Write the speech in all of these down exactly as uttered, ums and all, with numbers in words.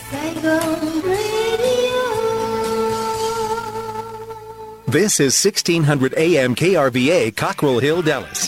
Saigon Radio. This is sixteen hundred A M K R V A, Cockrell Hill, Dallas.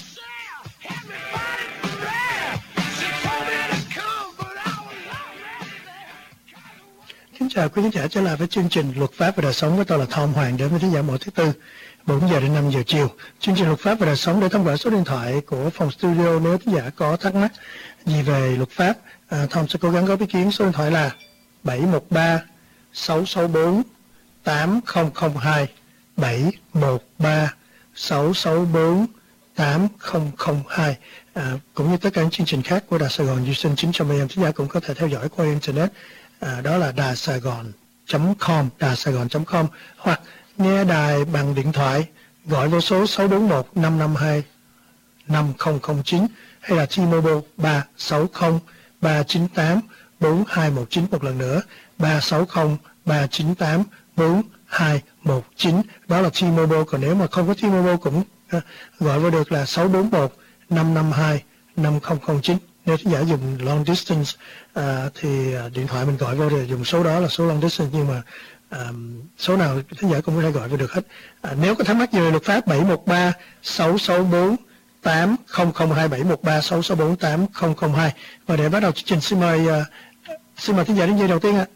Kính chào quý khán giả, trở lại với chương trình Luật pháp và đời sống với tôi là Tom Hoàng, đến với khán giả mỗi thứ tư bốn giờ đến năm giờ chiều. Chương trình Luật pháp và đời sống để thông qua số điện thoại của phòng studio nếu khán giả có thắc mắc gì về luật pháp. À, Tom sẽ cố gắng góp ý kiến. Số điện thoại là bảy một ba sáu sáu bốn tám không không hai, bảy một ba sáu sáu bốn tám không không hai. À, cũng như tất cả những chương trình khác của Đài Sài Gòn Duy Sinh chín trăm A M, khán giả cũng có thể theo dõi qua internet. À, đó là đài sài gòn chấm com, đài sài gòn chấm com, hoặc nghe đài bằng điện thoại gọi vô số sáu bốn một năm năm hai năm không không chín, hay là T-Mobile ba sáu không ba chín tám bốn hai một chín. Một lần nữa ba sáu không ba chín tám bốn hai một chín, đó là T-Mobile. Còn nếu mà không có T-Mobile cũng à, gọi vô được là sáu bốn một năm năm hai năm không không chín. Nếu khán giả dùng long distance à, thì à, điện thoại mình gọi vô thì dùng số đó là số long distance, nhưng mà à, số nào khán giả cũng có thể gọi vô được hết. À, nếu có thắc mắc về luật pháp, bảy một ba sáu sáu bốn tám không không hai, bảy một ba sáu sáu bốn tám không không hai. Và để bắt đầu chương trình, xin mời uh, xin mời khán giả đến giây đầu tiên ạ.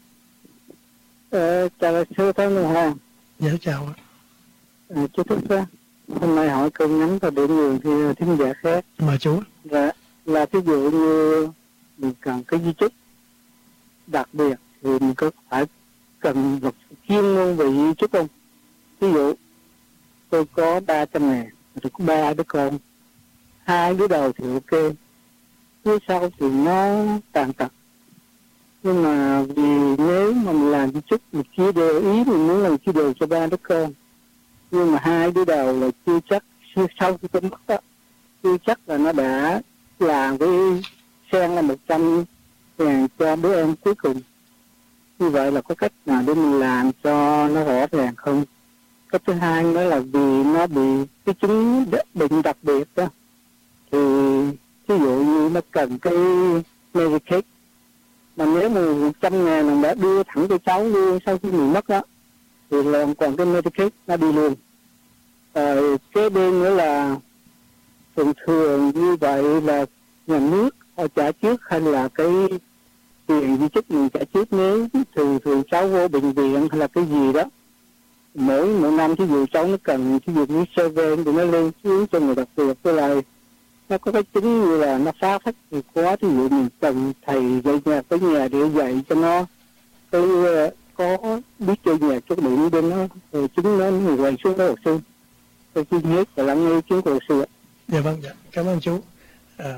Ờ, chào sư Thái Minh Hoàng. Dạ chào ạ. À, chú Thích á, hôm nay hỏi câu ngắn và để người thì thính giả khác. Mời chú. Dạ, là ví dụ như mình cần cái di chúc đặc biệt thì mình có phải cần luật chuyên môn về di chúc không? Ví dụ tôi có ba trăm ngàn, tôi có ba đứa con, hai đứa đầu thì ok, phía sau thì nó tàn tật. Nhưng mà vì nếu mà mình làm di chúc, mình chia đều ý, mình muốn làm chia đều cho ba đứa con, nhưng mà hai đứa đầu là chưa chắc, sau khi tôi mất đó, chưa chắc là nó đã làm cái sen là một trăm ngàn cho đứa em cuối cùng. Như vậy là có cách nào để mình làm cho nó rõ ràng không? Cách thứ hai nữa là vì nó bị cái chứng bệnh đặc biệt đó, thì ví dụ như nó cần cái Medicaid, mà nếu mà một trăm ngàn mình đã đưa thẳng cho cháu luôn sau khi mình mất đó, thì làm còn cái Medicaid nó đi luôn. À, kế bên nữa là thường thường như vậy là nhà nước họ trả trước hay là cái tiền di chúc mình trả trước, nếu thường thường cháu vô bệnh viện hay là cái gì đó, mỗi mỗi năm ví dụ cháu nó cần ví dụ như survey thì nó lên xuống cho người đặc biệt, với lại nó có cái chứng như là nó phá phách thì quá, ví dụ mình cần thầy dạy nhạc tới nhà để dạy cho nó cái có biết chơi nhạc cho điểm bên nó rồi chứng nó người quay xuống đó học sinh. Tôi xin hết và lắng nghe chứng của sư ạ. Dạ vâng, dạ. Cảm ơn chú. À,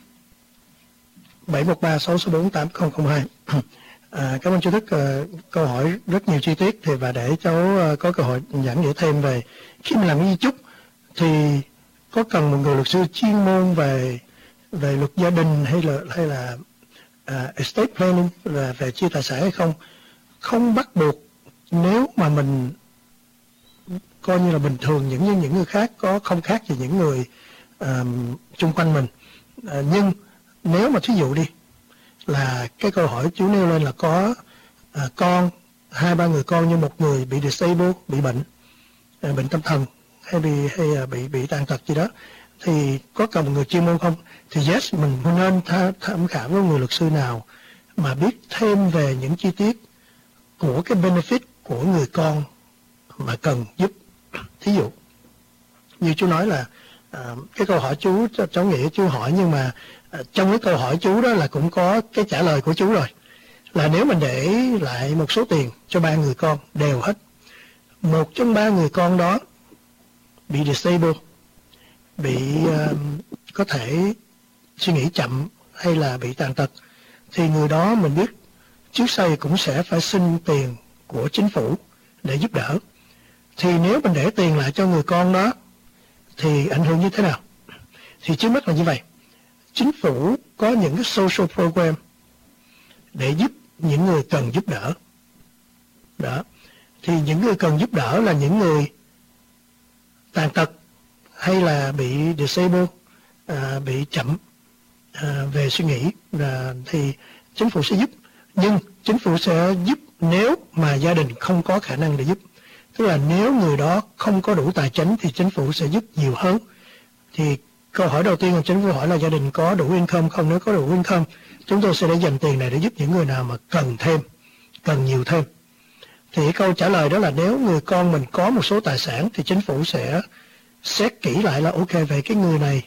bảy một ba sáu sáu bốn tám không không hai. À, cảm ơn chú Đức. À, câu hỏi rất nhiều chi tiết thì và để cháu à, có cơ hội giảng giải thêm về khi mình làm di chúc thì có cần một người luật sư chuyên môn về về luật gia đình hay là hay là uh, estate planning và về chia tài sản hay không? Không bắt buộc. Nếu mà mình coi như là bình thường, những những người khác có không khác gì những người uh, chung quanh mình. Uh, nhưng nếu mà thí dụ đi là cái câu hỏi chú nêu lên là có uh, con, hai ba người con nhưng một người bị disabled, bị bệnh, uh, bệnh tâm thần hay bị hay uh, bị bị tàn tật gì đó, thì có cần một người chuyên môn không? Thì yes, mình nên tha, tham khảo với người luật sư nào mà biết thêm về những chi tiết của cái benefit của người con mà cần giúp. Thí dụ như chú nói là à, cái câu hỏi chú, cháu nghĩ chú hỏi, nhưng mà à, trong cái câu hỏi chú đó là cũng có cái trả lời của chú rồi, là nếu mình để lại một số tiền cho ba người con đều hết, một trong ba người con đó bị disabled, bị uh, có thể suy nghĩ chậm hay là bị tàn tật, thì người đó mình biết trước sau cũng sẽ phải xin tiền của chính phủ để giúp đỡ. Thì nếu mình để tiền lại cho người con đó thì ảnh hưởng như thế nào? Thì trước mắt là như vậy. Chính phủ có những cái social program để giúp những người cần giúp đỡ. Đó. Thì những người cần giúp đỡ là những người tàn tật hay là bị disabled, à, bị chậm à, về suy nghĩ, à, thì chính phủ sẽ giúp. Nhưng chính phủ sẽ giúp nếu mà gia đình không có khả năng để giúp. Tức là nếu người đó không có đủ tài chính thì chính phủ sẽ giúp nhiều hơn. Thì câu hỏi đầu tiên là chính phủ hỏi là gia đình có đủ income không? Nếu có đủ income, chúng tôi sẽ để dành tiền này để giúp những người nào mà cần thêm, cần nhiều thêm. Thì câu trả lời đó là nếu người con mình có một số tài sản thì chính phủ sẽ xét kỹ lại là ok, vậy cái người này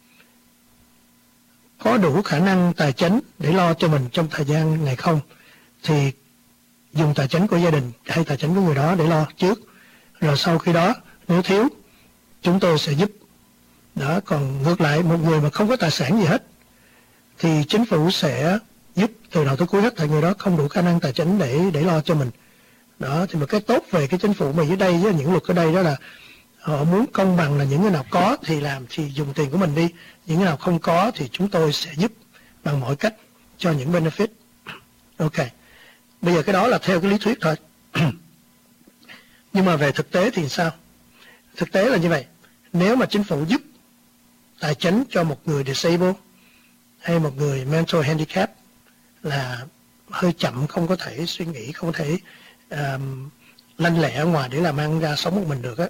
có đủ khả năng tài chính để lo cho mình trong thời gian này không, thì dùng tài chính của gia đình hay tài chính của người đó để lo trước, rồi sau khi đó nếu thiếu chúng tôi sẽ giúp. Đó, còn ngược lại một người mà không có tài sản gì hết thì chính phủ sẽ giúp từ đầu tới cuối hết, tại người đó không đủ khả năng tài chính để để lo cho mình. Đó, thì một cái tốt về cái chính phủ mà dưới đây với những luật ở đây đó là họ muốn công bằng, là những người nào có thì làm thì dùng tiền của mình đi, những người nào không có thì chúng tôi sẽ giúp bằng mọi cách cho những benefit. Ok, bây giờ cái đó là theo cái lý thuyết thôi. Nhưng mà về thực tế thì sao? Thực tế là như vậy, nếu mà chính phủ giúp tài chính cho một người disabled hay một người mental handicap là hơi chậm, không có thể suy nghĩ, không thể um, lanh lẹ ở ngoài để làm ăn ra sống một mình được á,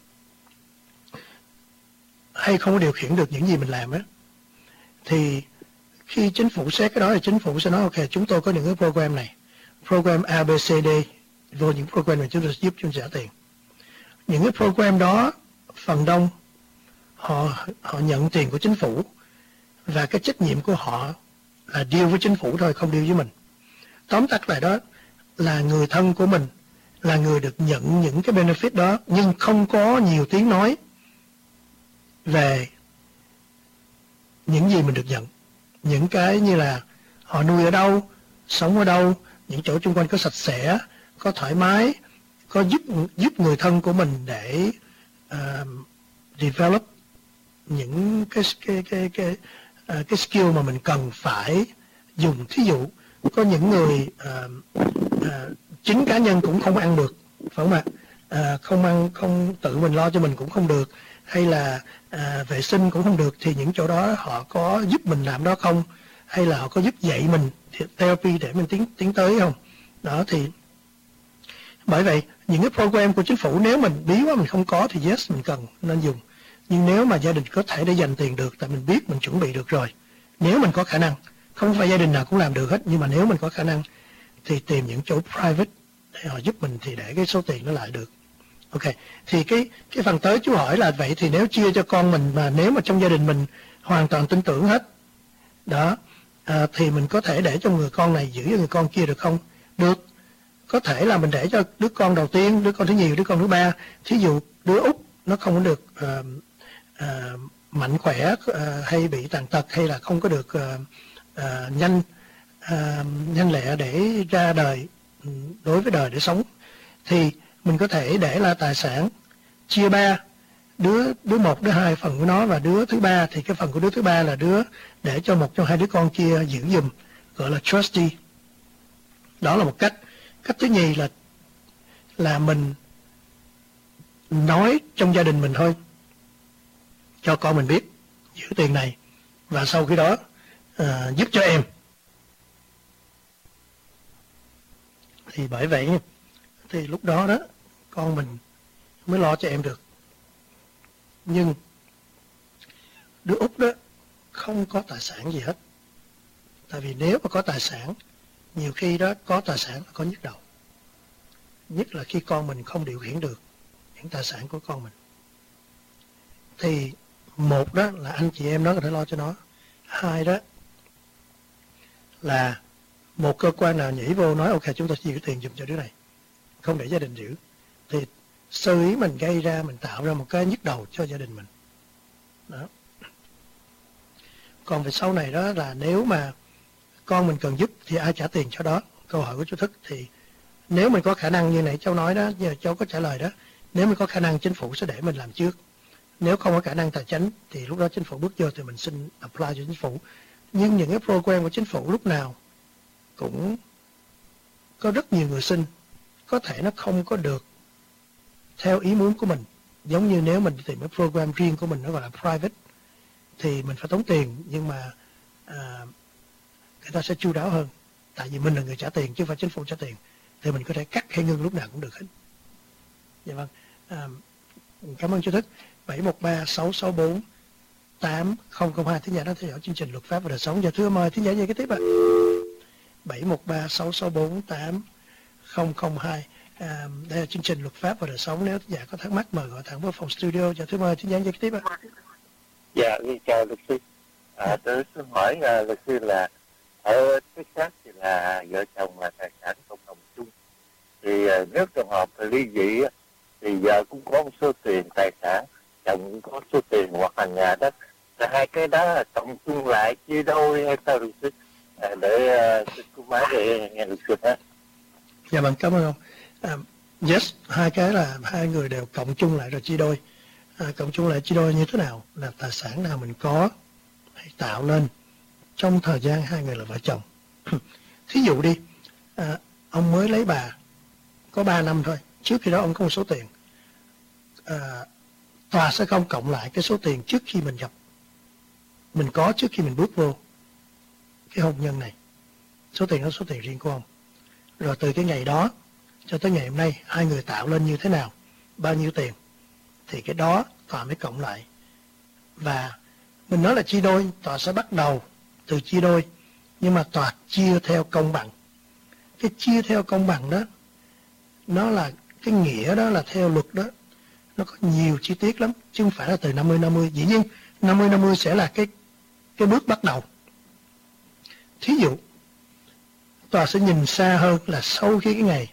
hay không có điều khiển được những gì mình làm á, thì khi chính phủ xét cái đó thì chính phủ sẽ nói ok, chúng tôi có những cái program này, program A, B, C, D, vô những program này chúng tôi giúp chúng trả tiền. Những cái program đó phần đông họ họ nhận tiền của chính phủ và cái trách nhiệm của họ là deal với chính phủ thôi, không deal với mình. Tóm tắt lại đó là người thân của mình là người được nhận những cái benefit đó, nhưng không có nhiều tiếng nói về những gì mình được nhận. Những cái như là họ nuôi ở đâu, sống ở đâu, những chỗ xung quanh có sạch sẽ, có thoải mái, có giúp giúp người thân của mình để uh, develop những cái cái cái cái uh, cái skill mà mình cần phải dùng. Thí dụ có những người uh, uh, chính cá nhân cũng không ăn được, phải không ạ? Uh, không ăn, không tự mình lo cho mình cũng không được, hay là à, vệ sinh cũng không được, thì những chỗ đó họ có giúp mình làm đó không, hay là họ có giúp dạy mình therapy để mình tiến tiến tới không? Đó, thì bởi vậy những cái program của chính phủ nếu mình bí quá mình không có thì yes mình cần nên dùng, nhưng nếu mà gia đình có thể để dành tiền được, tại mình biết mình chuẩn bị được rồi, nếu mình có khả năng, không phải gia đình nào cũng làm được hết, nhưng mà nếu mình có khả năng thì tìm những chỗ private để họ giúp mình thì để cái số tiền nó lại được. Ok, thì cái cái phần tới chú hỏi là vậy thì nếu chia cho con mình mà nếu mà trong gia đình mình hoàn toàn tin tưởng hết đó, à, thì mình có thể để cho người con này giữ cho người con kia được không? Được, có thể là mình để cho đứa con đầu tiên, đứa con thứ nhì, đứa con thứ ba. Thí dụ đứa út nó không có được uh, uh, mạnh khỏe uh, hay bị tàn tật, hay là không có được uh, uh, nhanh uh, nhanh lẹ để ra đời, đối với đời để sống, thì mình có thể để là tài sản chia ba, đứa đứa một, đứa hai phần của nó, và đứa thứ ba thì cái phần của đứa thứ ba là đứa để cho một trong hai đứa con kia giữ giùm, gọi là trustee. Đó là một cách. Cách thứ nhì là là mình nói trong gia đình mình thôi, cho con mình biết giữ tiền này và sau khi đó uh, giúp cho em. Thì bởi vậy thì lúc đó đó con mình mới lo cho em được. Nhưng đứa út đó không có tài sản gì hết, tại vì nếu mà có tài sản, nhiều khi đó có tài sản là có nhức đầu, nhất là khi con mình không điều khiển được những tài sản của con mình. Thì một đó là anh chị em nó có thể lo cho nó, hai đó là một cơ quan nào nhảy vô nói ok chúng ta giữ tiền dùm cho đứa này, không để gia đình giữ, thì sơ ý mình gây ra, mình tạo ra một cái nhức đầu cho gia đình mình đó. Còn về sau này đó là nếu mà con mình cần giúp thì ai trả tiền cho đó? Câu hỏi của chú Thức thì nếu mình có khả năng như nãy cháu nói đó, giờ cháu có trả lời đó, nếu mình có khả năng chính phủ sẽ để mình làm trước. Nếu không có khả năng tài chính thì lúc đó chính phủ bước vô thì mình xin apply cho chính phủ. Nhưng những cái program của chính phủ lúc nào cũng có rất nhiều người xin, có thể nó không có được theo ý muốn của mình. Giống như nếu mình tìm cái program riêng của mình, nó gọi là private, thì mình phải tốn tiền, nhưng mà à, người ta sẽ chu đáo hơn. tại vì mình là người trả tiền chứ không phải chính phủ trả tiền, thì mình có thể cắt hay ngưng lúc nào cũng được hết. Dạ vâng. À, cảm ơn chú Thức. bảy một ba sáu sáu bốn tám không không hai thính giả đang theo dõi chương trình Luật pháp và đời sống. Giờ thưa mời thính giả về cái tiếp ạ. bảy một ba sáu sáu bốn tám không không hai. À, đây là chương trình Luật pháp và đời sống. Nếu thính giả có thắc mắc mời gọi thẳng vào phòng studio. Giờ thưa mời thính giả về cái tiếp ạ. Dạ, chào luật sư. À, tôi xin hỏi uh, luật sư là ở Texas thì là vợ chồng là tài sản cộng đồng chung. Thì uh, nếu trường hợp ly dị thì vợ cũng có một số tiền tài sản, chồng cũng có số tiền hoặc là nhà đất. Là hai cái đó là cộng chung lại chia đôi hay sao luật sư? À, để uh, cô máy để nghe luật sư hết. Dạ vâng, cảm ơn ông. À, yes, hai cái là hai người đều cộng chung lại rồi chia đôi. À, cộng chung lại chia đôi như thế nào? Là tài sản nào mình có hay tạo lên trong thời gian hai người là vợ chồng. Thí dụ đi, à, ông mới lấy bà có ba năm thôi, trước khi đó ông có một số tiền. À, tòa sẽ không cộng lại cái số tiền trước khi mình gặp, mình có trước khi mình bước vô cái hôn nhân này. Số tiền đó số tiền riêng của ông. Rồi từ cái ngày đó cho tới ngày hôm nay, hai người tạo lên như thế nào, bao nhiêu tiền, thì cái đó tòa mới cộng lại. Và mình nói là chia đôi, tòa sẽ bắt đầu từ chia đôi, nhưng mà tòa chia theo công bằng. Cái chia theo công bằng đó, nó là cái nghĩa đó là theo luật đó, nó có nhiều chi tiết lắm, chứ không phải là từ năm mươi năm mươi. Dĩ nhiên năm mươi năm mươi sẽ là cái cái bước bắt đầu. Thí dụ tòa sẽ nhìn xa hơn là sau khi cái ngày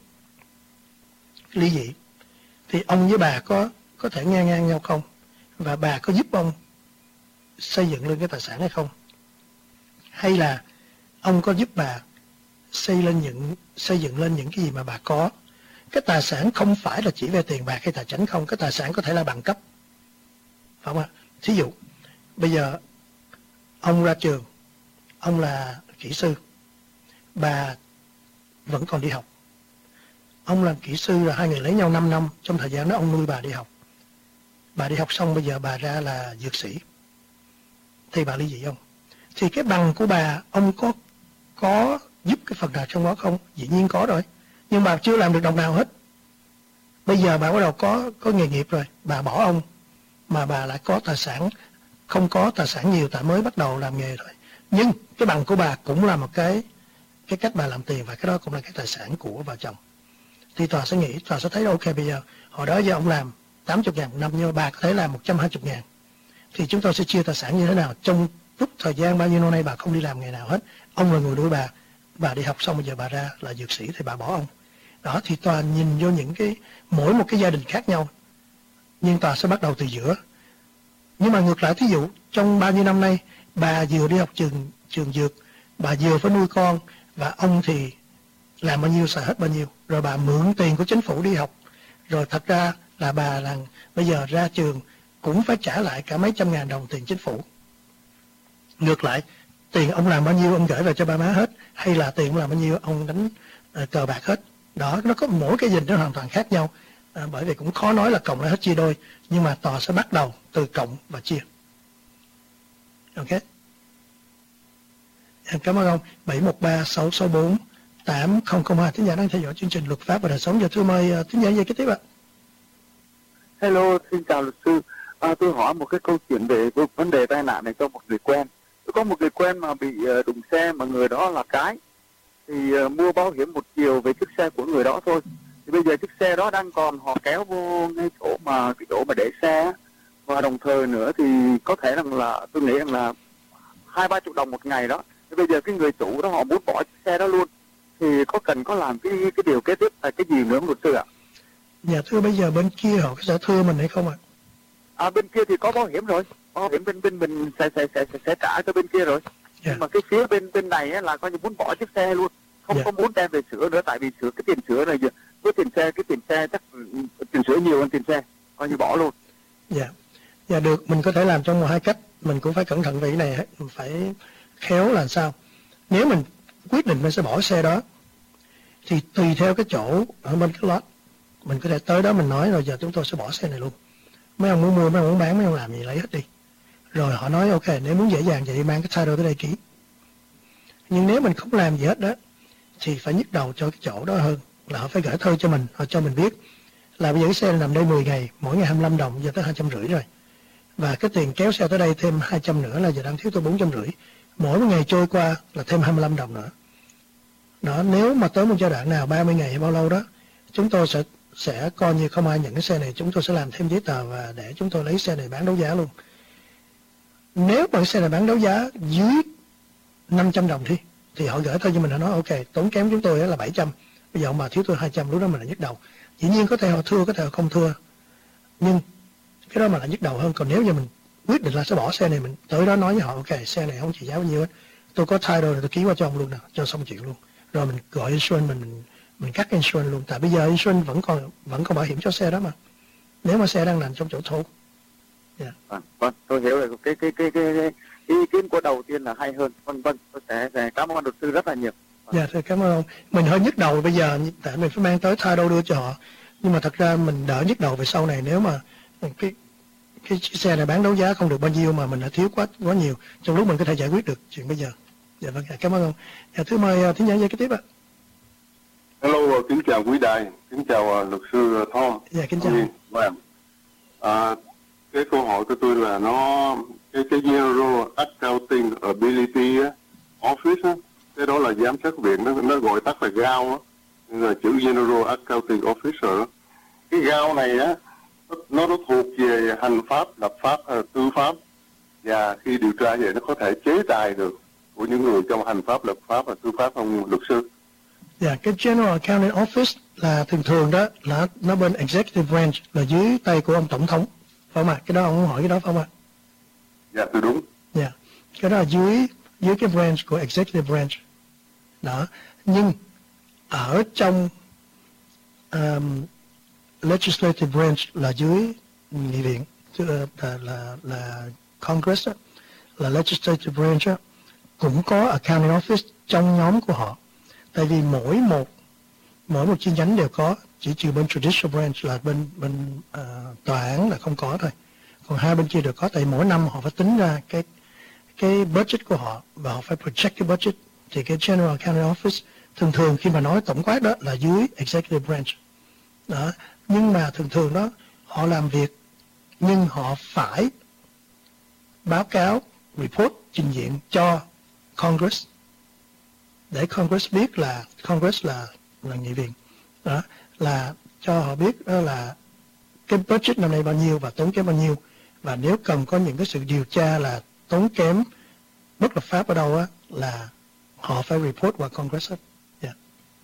ly dị thì ông với bà có có thể ngang ngang nhau không, và bà có giúp ông xây dựng lên cái tài sản hay không, hay là ông có giúp bà xây lên những xây dựng lên những cái gì mà bà có. Cái tài sản không phải là chỉ về tiền bạc hay tài chính không, cái tài sản có thể là bằng cấp, phải không ạ? Thí dụ bây giờ ông ra trường, ông là kỹ sư, bà vẫn còn đi học. Ông làm kỹ sư là hai người lấy nhau năm năm, trong thời gian đó ông nuôi bà đi học. Bà đi học xong bây giờ bà ra là dược sĩ, thì bà ly dị không? Thì cái bằng của bà, ông có có giúp cái phần nào trong đó không? Dĩ nhiên có rồi, nhưng bà chưa làm được đồng nào hết. Bây giờ bà bắt đầu có có nghề nghiệp rồi, bà bỏ ông, mà bà lại có tài sản, không có tài sản nhiều tại mới bắt đầu làm nghề thôi. Nhưng cái bằng của bà cũng là một cái cái cách bà làm tiền, và cái đó cũng là cái tài sản của vợ chồng. Thì tòa sẽ nghĩ, tòa sẽ thấy ok bây giờ, hồi đó giờ ông làm tám mươi ngàn một năm, nhưng mà bà có thể làm một trăm hai mươi ngàn. Thì chúng tôi sẽ chia tài sản như thế nào? Trong lúc thời gian bao nhiêu năm nay bà không đi làm nghề nào hết, ông là người nuôi bà, bà đi học xong bây giờ bà ra là dược sĩ thì bà bỏ ông. Đó, thì tòa nhìn vô những cái, mỗi một cái gia đình khác nhau, nhưng tòa sẽ bắt đầu từ giữa. Nhưng mà ngược lại, thí dụ trong bao nhiêu năm nay bà vừa đi học trường trường dược, bà vừa phải nuôi con, và ông thì làm bao nhiêu xài hết bao nhiêu, rồi bà mượn tiền của chính phủ đi học, rồi thật ra là bà là bây giờ ra trường cũng phải trả lại cả mấy trăm ngàn đồng tiền chính phủ. Ngược lại, tiền ông làm bao nhiêu ông gửi về cho ba má hết, hay là tiền ông làm bao nhiêu ông đánh uh, cờ bạc hết. Đó, nó có mỗi cái nhìn nó hoàn toàn khác nhau. À, bởi vì cũng khó nói là cộng lại hết chia đôi, nhưng mà tòa sẽ bắt đầu từ cộng và chia. Ok. Em cảm ơn ông. bảy một ba sáu sáu bốn tám không không hai thính giả đang theo dõi chương trình Luật pháp và đời sống. Giờ thưa mời uh, thính giả về cái tiếp ạ. Hello, xin chào luật sư. À, tôi hỏi một cái câu chuyện về vấn đề tai nạn này cho một người quen. Tôi có một người quen mà bị uh, đụng xe, mà người đó là cái thì uh, mua bảo hiểm một chiều về chiếc xe của người đó thôi. Thì bây giờ chiếc xe đó đang còn họ kéo vô ngay chỗ mà cái chỗ mà để xe, và đồng thời nữa thì có thể rằng là tôi nghĩ rằng là hai ba chục đồng một ngày đó. Thì bây giờ cái người chủ đó họ muốn bỏ chiếc xe đó luôn, thì có cần có làm cái cái điều kế tiếp là cái gì nữa luật sư ạ? Dạ thưa, bây giờ bên kia họ có sẽ thưa mình hay không ạ? À, bên kia thì có bảo hiểm rồi, bảo hiểm bên bên mình sẽ sẽ sẽ sẽ trả cho bên kia rồi. Yeah. Nhưng mà cái phía bên bên này á, là coi như muốn bỏ chiếc xe luôn, không yeah. có muốn đem về sửa nữa, tại vì sửa cái tiền sửa này, với tiền xe cái tiền xe chắc tiền sửa nhiều hơn tiền xe, coi như bỏ luôn. Dạ, yeah. Dạ được, mình có thể làm trong một hai cách, mình cũng phải cẩn thận về cái này, mình phải khéo là sao. Nếu mình quyết định mình sẽ bỏ xe đó, thì tùy theo cái chỗ ở bên cái lot, mình có thể tới đó mình nói rồi giờ chúng tôi sẽ bỏ xe này luôn. Mấy ông muốn mua, mấy ông muốn bán, mấy ông làm gì lấy hết đi. Rồi họ nói ok, nếu muốn dễ dàng vậy mang cái title tới đây ký. Nhưng nếu mình không làm gì hết đó, thì phải nhức đầu cho cái chỗ đó hơn, là họ phải gửi thư cho mình, họ cho mình biết là bây giờ cái xe nằm đây mười ngày, mỗi ngày hai mươi lăm đồng, giờ tới hai trăm rưỡi rồi, và cái tiền kéo xe tới đây thêm hai trăm nữa là giờ đang thiếu tôi bốn trăm rưỡi, mỗi một ngày trôi qua là thêm hai mươi lăm đồng nữa. Đó, nếu mà tới một giai đoạn nào ba mươi ngày hay bao lâu đó, chúng tôi sẽ sẽ coi như không ai nhận cái xe này, chúng tôi sẽ làm thêm giấy tờ và để chúng tôi lấy xe này bán đấu giá luôn. Nếu mà cái xe này bán đấu giá dưới năm trăm đồng thì thì họ gửi thôi cho mình, họ nói ok, tốn kém chúng tôi là bảy trăm, bây giờ ông bà thiếu tôi hai trăm, lúc đó mình là nhức đầu. Dĩ nhiên có thể họ thưa, có thể họ không thưa, nhưng cái đó mà là nhức đầu hơn. Còn nếu như mình quyết định là sẽ bỏ xe này, mình tới đó nói với họ ok, xe này không trị giá bao nhiêu hết, tôi có title rồi, tôi ký qua cho ông luôn nè, cho xong chuyện luôn, rồi mình gọi insurance, mình mình mình cắt insurance luôn. Tại bây giờ insurance vẫn còn vẫn còn bảo hiểm cho xe đó mà, nếu mà xe đang nằm trong chỗ thô. Yeah. À, vâng, tôi hiểu rồi. Cái cái cái cái cái ý kiến của đầu tiên là hay hơn. Vâng vâng, tôi sẽ, sẽ cảm ơn luật sư rất là nhiều. Dạ, yeah, cảm ơn ông. Mình hơi nhức đầu bây giờ, tại mình phải mang tới title đưa cho họ, nhưng mà thật ra mình đỡ nhức đầu về sau này. Nếu mà cái cái chiếc xe này bán đấu giá không được bao nhiêu mà mình đã thiếu quá quá nhiều, trong lúc mình có thể giải quyết được chuyện bây giờ. Dạ vâng, cảm ơn ông. Dạ, thứ mời thính giả dây kế tiếp ạ. Hello, kính chào quý đài, kính chào uh, luật sư Tom. Dạ, kính chào. Vâng. À, cái câu hỏi của tôi là nó cái cái General Accounting Ability Office á, cái đó là giám sát viện, nó nó gọi tắt là gao á, là chữ General Accounting Officer đó. Cái gao này á, nó nó thuộc về hành pháp, lập pháp, tư pháp, và khi điều tra vậy nó có thể chế tài được của những người trong hành pháp, lập pháp và tư pháp, không luật sư? Dạ, yeah, cái General Accounting Office là thường thường đó là nó bên Executive Branch, là dưới tay của ông Tổng thống, phải không ạ? Cái đó ông hỏi cái đó phải không ạ? Dạ, tôi đúng. Dạ, yeah. Cái đó là dưới dưới cái branch của Executive Branch. Đó, nhưng ở trong um, Legislative Branch là dưới nghị viện, là là là Congress đó, là Legislative Branch đó, cũng có Accounting Office trong nhóm của họ. Tại vì mỗi một mỗi một chi nhánh đều có, chỉ trừ bên Judicial Branch là bên bên uh, tòa án là không có thôi. Còn hai bên kia đều có, tại mỗi năm họ phải tính ra cái cái budget của họ và họ phải project cái budget. Thì cái General Accounting Office thường thường khi mà nói tổng quát đó là dưới Executive Branch. Đó, nhưng mà thường thường đó họ làm việc nhưng họ phải báo cáo, report, trình diện cho Congress, để Congress biết là Congress là là nghị viện, đó là cho họ biết đó là cái budget năm nay bao nhiêu và tốn kém bao nhiêu, và nếu cần có những cái sự điều tra là tốn kém bất lập pháp ở đâu á là họ phải report qua Congress hết. Yeah.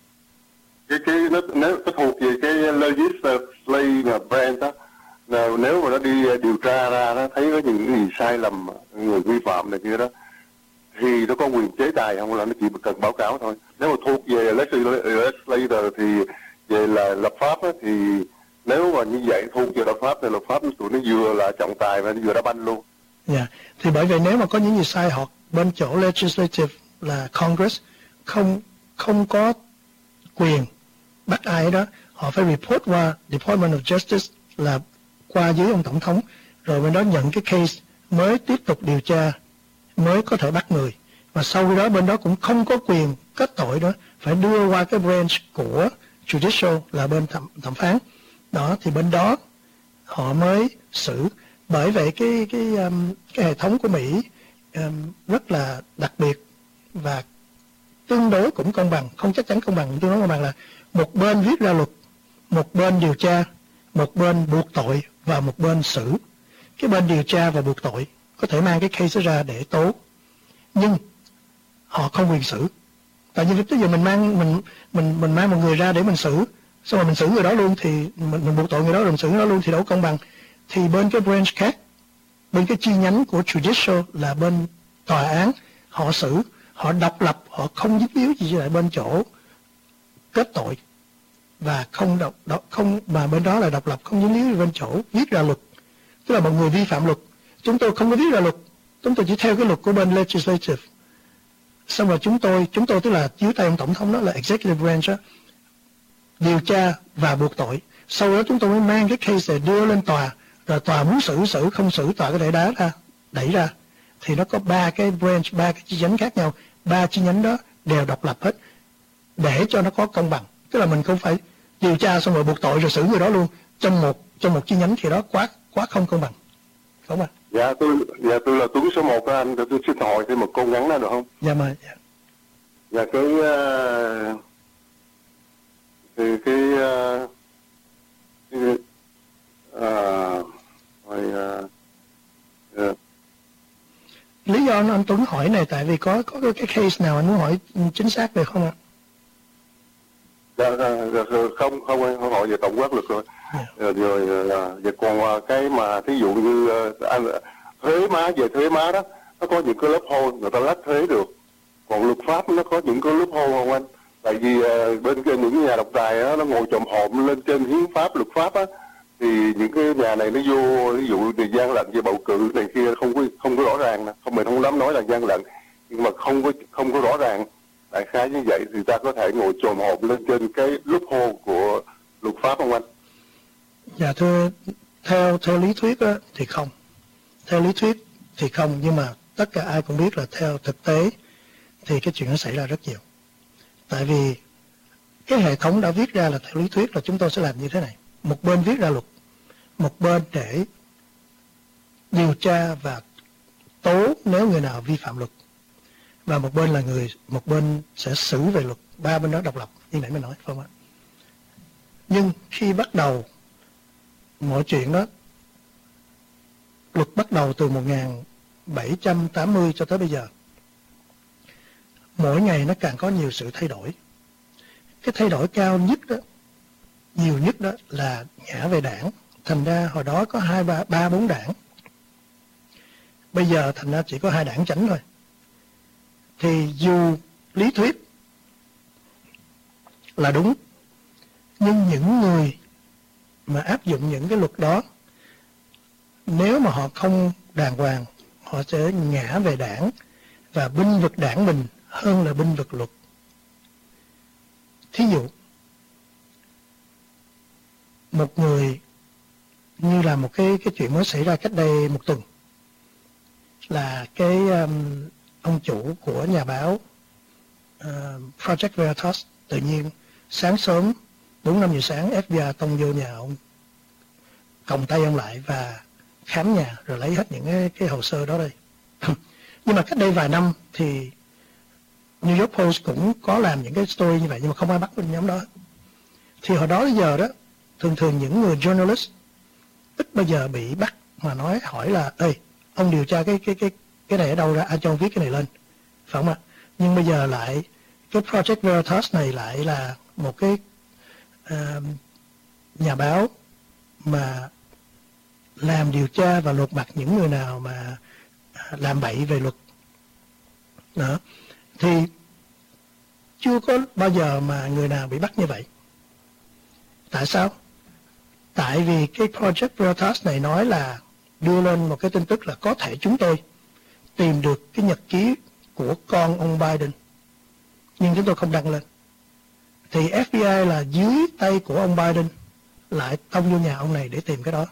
Cái cái nó nếu nó thuộc về cái legislative branch đó, nào nếu mà nó đi điều tra ra nó thấy có những cái gì sai lầm, người vi phạm này kia đó, thì nó có quyền chế tài không, là nó chỉ cần báo cáo thôi? Nếu mà thuộc về legislator thì về là lập pháp á, thì nếu mà như vậy thuộc về lập pháp thì lập pháp tụi nó vừa là trọng tài và nó vừa đá banh luôn. Dạ, yeah. Thì bởi vậy nếu mà có những gì sai, họ bên chỗ legislative là Congress không không có quyền bắt ai đó, họ phải report qua Department of Justice, là qua dưới ông Tổng thống, rồi bên đó nhận cái case mới tiếp tục điều tra, mới có thể bắt người. Và sau đó bên đó cũng không có quyền kết tội nữa, phải đưa qua cái branch của Judicial là bên thẩm, thẩm phán. Đó, thì bên đó họ mới xử. Bởi vậy cái cái um, cái hệ thống của Mỹ um, rất là đặc biệt và tương đối cũng công bằng, không chắc chắn công bằng, tương đối công bằng là một bên viết ra luật, một bên điều tra, một bên buộc tội và một bên xử. Cái bên điều tra và buộc tội có thể mang cái case ra để tố, nhưng họ không quyền xử. Tại vì bây giờ mình mang mình mình mình mang một người ra để mình xử, xong rồi mình xử người đó luôn, thì mình, mình buộc tội người đó rồi mình xử người đó luôn thì đâu công bằng. Thì bên cái branch khác, bên cái chi nhánh của Judicial là bên tòa án, họ xử, họ độc lập, họ không dính líu gì lại bên chỗ kết tội, và không độc, độc không mà bên đó là độc lập, không dính líu bên chỗ viết ra luật. Tức là một người vi phạm luật, chúng tôi không có viết ra luật, chúng tôi chỉ theo cái luật của bên legislative. Xong rồi chúng tôi, chúng tôi tức là dưới tay ông Tổng thống đó là executive branch đó, điều tra và buộc tội. Sau đó chúng tôi mới mang cái case này đưa lên tòa, rồi tòa muốn xử xử, không xử tòa có thể đá ra, đẩy ra. Thì nó có ba cái branch, ba cái chi nhánh khác nhau, ba chi nhánh đó đều độc lập hết. để cho nó có công bằng. Tức là mình không phải điều tra xong rồi buộc tội rồi xử người đó luôn trong một trong một chi nhánh, thì đó quá quá không công bằng, phải không ạ? Dạ tôi dạ tôi là Tuấn số một đó anh, tôi xin hỏi thêm một câu ngắn nữa được không? Dạ mời. Dạ. Dạ cái uh, thì cái uh, cái uh, rồi, uh, uh, Lý do anh Tuấn hỏi này tại vì có có cái case nào anh muốn hỏi chính xác về không ạ? dạ, dạ, không không anh hỏi về tổng quát lực rồi. Yeah. Rồi, rồi, rồi còn cái mà thí dụ như anh thuế má, về thuế má đó, nó có những cái lớp hole người ta lách thuế được, còn luật pháp nó có những cái lớp hole không anh? Tại vì uh, bên kia những nhà độc tài đó, nó ngồi chồm hộm lên trên hiến pháp, luật pháp á, thì những cái nhà này nó vô ví dụ thì gian lận về bầu cử này kia không có không có rõ ràng nè, không mình không dám nói là gian lận, nhưng mà không có không có rõ ràng. Đại khái như vậy thì ta có thể ngồi chồm hộp lên trên cái loophole của luật pháp không anh? Dạ thưa, theo theo lý thuyết đó, thì không. Theo lý thuyết thì không, nhưng mà tất cả ai cũng biết là theo thực tế thì cái chuyện nó xảy ra rất nhiều. Tại vì cái hệ thống đã viết ra là theo lý thuyết là chúng tôi sẽ làm như thế này. Một bên viết ra luật, một bên để điều tra và tố nếu người nào vi phạm luật, và một bên là người một bên sẽ xử về luật. Ba bên đó độc lập như nãy mình nói, phải không ạ? Nhưng khi bắt đầu mọi chuyện đó, luật bắt đầu từ một nghìn bảy trăm tám mươi cho tới bây giờ, mỗi ngày nó càng có nhiều sự thay đổi. Cái thay đổi cao nhất đó, nhiều nhất đó là ngã về đảng. Thành ra hồi đó có hai ba ba bốn đảng, bây giờ thành ra chỉ có hai đảng chánh thôi. Thì dù lý thuyết là đúng, nhưng những người mà áp dụng những cái luật đó, nếu mà họ không đàng hoàng, họ sẽ ngã về đảng và binh vực đảng mình hơn là binh vực luật. Thí dụ, một người như là một cái cái chuyện mới xảy ra cách đây một tuần, là cái um, ông chủ của nhà báo uh, Project Veritas tự nhiên sáng sớm bốn năm giờ sáng ép bê i tông vô nhà ông, còng tay ông lại và khám nhà rồi lấy hết những cái, cái hồ sơ đó đây. Nhưng mà cách đây vài năm thì New York Post cũng có làm những cái story như vậy, nhưng mà không ai bắt bên nhóm đó. Thì hồi đó đến giờ đó, thường thường những người journalist ít bao giờ bị bắt mà nói hỏi là ê, ông điều tra cái cái cái cái này ở đâu ra, ai cho ông viết cái này lên, phải không ạ? Nhưng bây giờ lại cái Project Veritas này lại là một cái uh, nhà báo mà làm điều tra và lột mặt những người nào mà làm bậy về luật đó. Thì chưa có bao giờ mà người nào bị bắt như vậy. Tại sao? Tại vì cái Project Veritas này nói là đưa lên một cái tin tức là có thể chúng tôi tìm được cái nhật ký của con ông Biden, nhưng chúng tôi không đăng lên. Thì ép bê i là dưới tay của ông Biden lại tông vô nhà ông này để tìm cái đó.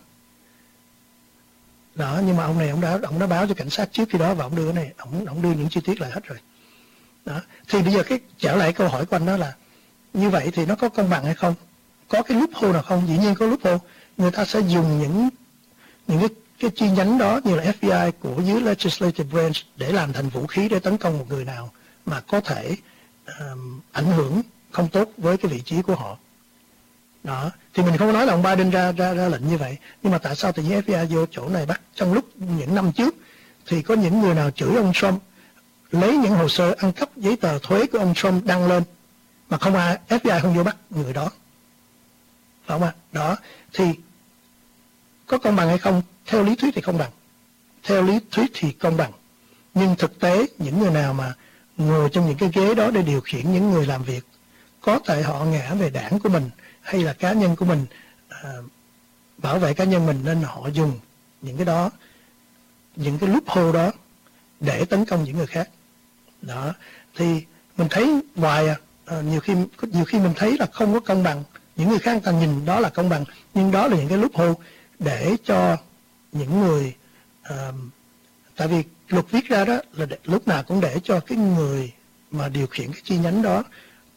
Đó, nhưng mà ông này ông đã ông đã báo cho cảnh sát trước khi đó, và ông đưa cái này, ông ông đưa những chi tiết lại hết rồi. Đó. Thì bây giờ cái trở lại câu hỏi của anh đó là như vậy thì nó có công bằng hay không? Có cái loophole nào không? Dĩ nhiên có loophole. Người ta sẽ dùng những những cái, cái chi nhánh đó như là ép bê i của dưới legislative branch để làm thành vũ khí để tấn công một người nào mà có thể um, ảnh hưởng không tốt với cái vị trí của họ. Đó, thì mình không nói là ông Biden ra ra ra lệnh như vậy, nhưng mà tại sao tự nhiên ép bê i vô chỗ này bắt? Trong lúc những năm trước thì có những người nào chửi ông Trump, lấy những hồ sơ ăn cắp giấy tờ thuế của ông Trump đăng lên, mà không ai, ép bê i không vô bắt người đó, phải không ạ? Đó, thì có công bằng hay không? Theo lý thuyết thì không bằng, theo lý thuyết thì công bằng, nhưng thực tế những người nào mà ngồi trong những cái ghế đó để điều khiển những người làm việc, có thể họ ngã về đảng của mình hay là cá nhân của mình, à, bảo vệ cá nhân mình, nên họ dùng những cái đó, những cái loophole đó để tấn công những người khác. Đó, thì mình thấy hoài à, à, nhiều khi nhiều khi mình thấy là không có công bằng, những người khác người ta nhìn đó là công bằng, nhưng đó là những cái loophole để cho những người, à, tại vì luật viết ra đó là để, lúc nào cũng để cho cái người mà điều khiển cái chi nhánh đó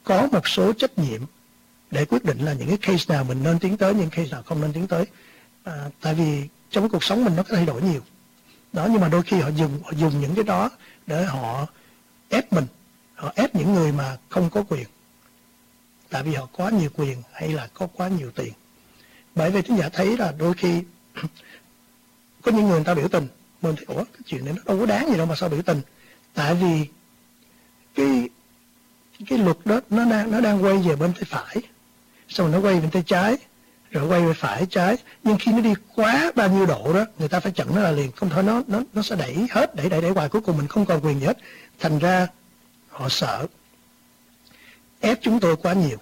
có một số trách nhiệm để quyết định là những cái case nào mình nên tiến tới, những case nào không nên tiến tới. À, tại vì trong cuộc sống mình nó có thay đổi nhiều. Đó, nhưng mà đôi khi họ dùng họ dùng những cái đó để họ ép mình, họ ép những người mà không có quyền. Tại vì họ có nhiều quyền hay là có quá nhiều tiền. Bởi vì thính giả thấy là đôi khi có những người người ta biểu tình, mình thì ủa cái chuyện này nó đâu có đáng gì đâu mà sao biểu tình. Tại vì cái cái luật đó nó đang nó đang quay về bên tay phải, xong rồi nó quay bên tay trái, rồi quay về phải trái, nhưng khi nó đi quá bao nhiêu độ đó, người ta phải chặn nó là liền, không thôi nó nó nó sẽ đẩy hết, đẩy đẩy đẩy hoài, cuối cùng mình không còn quyền gì hết. Thành ra họ sợ ép chúng tôi quá nhiều.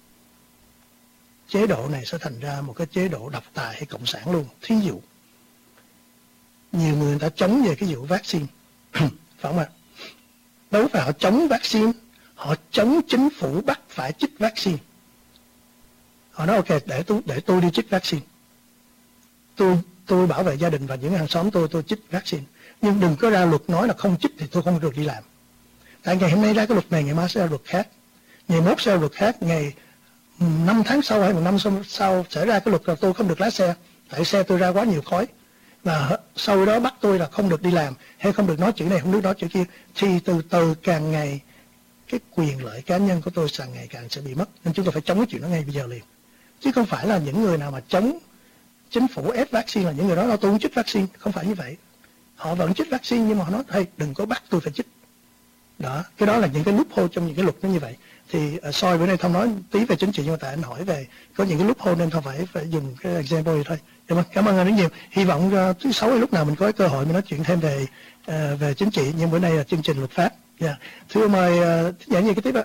Chế độ này sẽ thành ra một cái chế độ độc tài hay cộng sản luôn. Thí dụ nhiều người, người ta chống về cái vụ vaccine phải không ạ? Đâu phải họ chống vaccine, họ chống chính phủ bắt phải chích vaccine. Họ nói ok, để tôi để tôi đi chích vaccine, tôi tôi bảo vệ gia đình và những hàng xóm tôi tôi chích vaccine, nhưng đừng có ra luật nói là không chích thì tôi không được đi làm. Tại ngày hôm nay ra cái luật này, ngày mai sẽ ra luật khác, ngày mốt sẽ ra luật khác, ngày năm tháng sau hay một năm sau, sau sẽ ra cái luật là tôi không được lái xe, tại xe tôi ra quá nhiều khói, và sau đó bắt tôi là không được đi làm, hay không được nói chữ này, không được nói chữ kia, thì từ từ càng ngày cái quyền lợi cá nhân của tôi càng ngày càng sẽ bị mất. Nên chúng tôi phải chống cái chuyện đó ngay bây giờ liền. Chứ không phải là những người nào mà chống chính phủ ép vaccine là những người đó là tôi không chích vaccine. Không phải như vậy. Họ vẫn chích vaccine nhưng mà họ nói hey, đừng có bắt tôi phải chích. Đó, cái đó là những cái loophole trong những cái luật nó như vậy. Thì uh, sorry bữa nay Thông nói tí về chính trị, nhưng mà tại anh hỏi về có những cái loophole nên Thông phải phải dùng cái example này thôi. Cảm ơn, cảm ơn anh rất nhiều. Hy vọng uh, thứ sáu lúc nào mình có cơ hội mình nói chuyện thêm về uh, về chính trị, nhưng bữa nay là chương trình luật pháp. Yeah. Thưa mời uh, giảng gì cái tiếp ạ.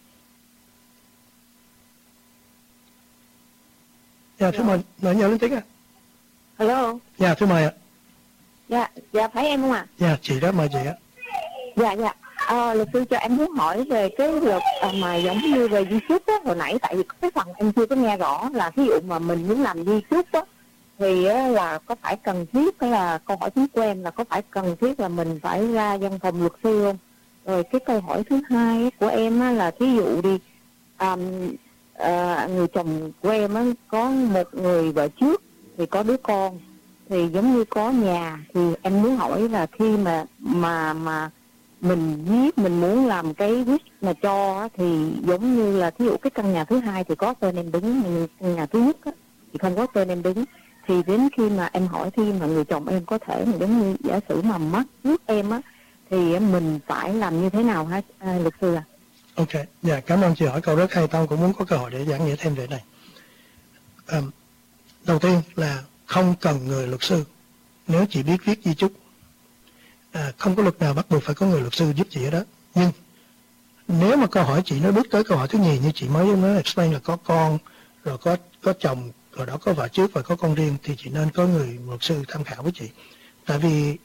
Dạ, thưa mời, mời nhờ lên tiếng ạ. Hello. Dạ, thưa mời ạ. Dạ, dạ phải em không ạ? Dạ, chị đó, mời chị ạ. Dạ, dạ. À, luật sư cho em muốn hỏi về cái luật à, mà giống như về di chúc á, hồi nãy tại vì cái phần em chưa có nghe rõ là ví dụ mà mình muốn làm di chúc á, thì á, là có phải cần thiết, cái là câu hỏi thứ của em là có phải cần thiết là mình phải ra văn phòng luật sư không? Rồi cái câu hỏi thứ hai của em á, là thí dụ đi, um, À, người chồng của em á, có một người vợ trước thì có đứa con, thì giống như có nhà, thì em muốn hỏi là khi mà mà mà mình viết mình muốn làm cái wish mà cho á, thì giống như là thí dụ cái căn nhà thứ hai thì có tên em đứng, nhưng căn nhà thứ nhất á, thì không có tên em đứng, thì đến khi mà em hỏi khi mà người chồng em có thể mà giống như giả sử mà mất trước em á, thì mình phải làm như thế nào hả à, luật sư à? Ok, dạ, cảm ơn chị hỏi câu rất hay. Tao cũng muốn có cơ hội để giảng giải thêm về này. À, đầu tiên là không cần người luật sư nếu chị biết viết di chúc. À, không có luật nào bắt buộc phải có người luật sư giúp chị ở đó. Nhưng nếu mà câu hỏi chị nó bước tới câu hỏi thứ nhì như chị mới nói explain là có con, rồi có có chồng, rồi đó có vợ trước và có con riêng, thì chị nên có người luật sư tham khảo với chị. Tại vì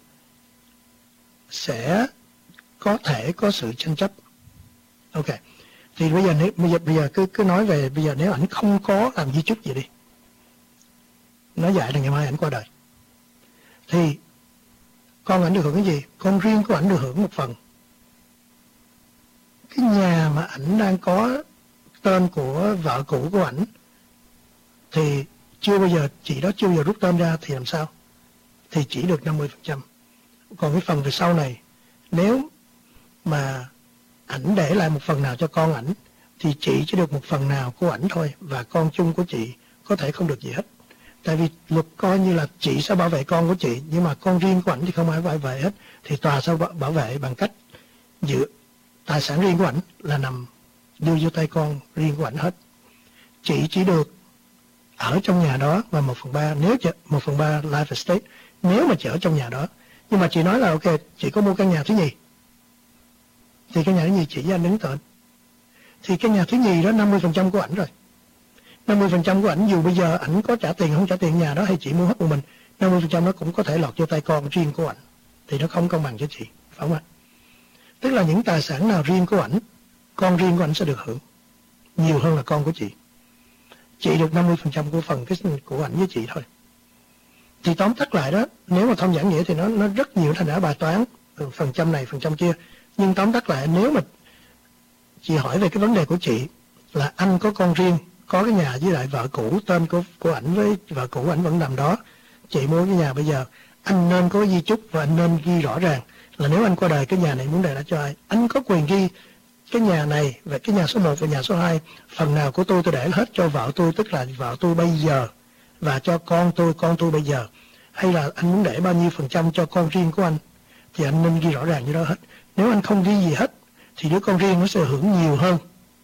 sẽ có thể có sự tranh chấp. Ok, thì bây giờ nếu bây giờ, bây giờ cứ cứ nói về bây giờ nếu ảnh không có làm di chúc gì đi, nói dại là ngày mai ảnh qua đời, thì con ảnh được hưởng cái gì? Con riêng của ảnh được hưởng một phần. Cái nhà mà ảnh đang có tên của vợ cũ của ảnh thì chưa bao giờ, chị đó chưa bao giờ rút tên ra, thì làm sao? Thì chỉ được năm mươi phần trăm. Còn cái phần về sau này, nếu mà ảnh để lại một phần nào cho con ảnh thì chị chỉ được một phần nào của ảnh thôi, và con chung của chị có thể không được gì hết. Tại vì luật coi như là chị sẽ bảo vệ con của chị, nhưng mà con riêng của ảnh thì không ai bảo vệ hết, thì tòa sẽ bảo vệ bằng cách giữ tài sản riêng của ảnh là nằm đưa vô tay con riêng của ảnh hết. Chị chỉ được ở trong nhà đó và một phần ba, nếu một phần ba life estate nếu mà chị ở trong nhà đó. Nhưng mà chị nói là ok, chị có mua căn nhà thứ nhì, thì căn nhà thứ nhì chị với anh đứng tên, thì căn nhà thứ nhì đó năm mươi phần trăm của ảnh rồi. năm mươi phần trăm của ảnh dù bây giờ ảnh có trả tiền không trả tiền nhà đó, hay chị mua hết của mình, năm mươi phần trăm nó cũng có thể lọt vô tay con riêng của ảnh, thì nó không công bằng cho chị, phải không ạ? Tức là những tài sản nào riêng của ảnh, con riêng của ảnh sẽ được hưởng nhiều hơn là con của chị. Chị được năm mươi phần trăm của phần cái của ảnh với chị thôi. Thì tóm tắt lại đó, nếu mà Thông giảng nghĩa thì nó nó rất nhiều thành ra bài toán, phần trăm này phần trăm kia. Nhưng tóm tắt lại, nếu mà chị hỏi về cái vấn đề của chị là anh có con riêng, có cái nhà với lại vợ cũ, tên của của ảnh với vợ cũ ảnh vẫn nằm đó. Chị mua cái nhà bây giờ, anh nên có di chúc và anh nên ghi rõ ràng là nếu anh qua đời cái nhà này muốn để lại cho ai. Anh có quyền ghi cái nhà này và cái nhà số một và nhà số hai, phần nào của tôi tôi để hết cho vợ tôi, tức là vợ tôi bây giờ, và cho con tôi, con tôi bây giờ. Hay là anh muốn để bao nhiêu phần trăm cho con riêng của anh, thì anh nên ghi rõ ràng như đó hết. Nếu anh không ghi gì hết thì đứa con riêng nó sẽ hưởng nhiều hơn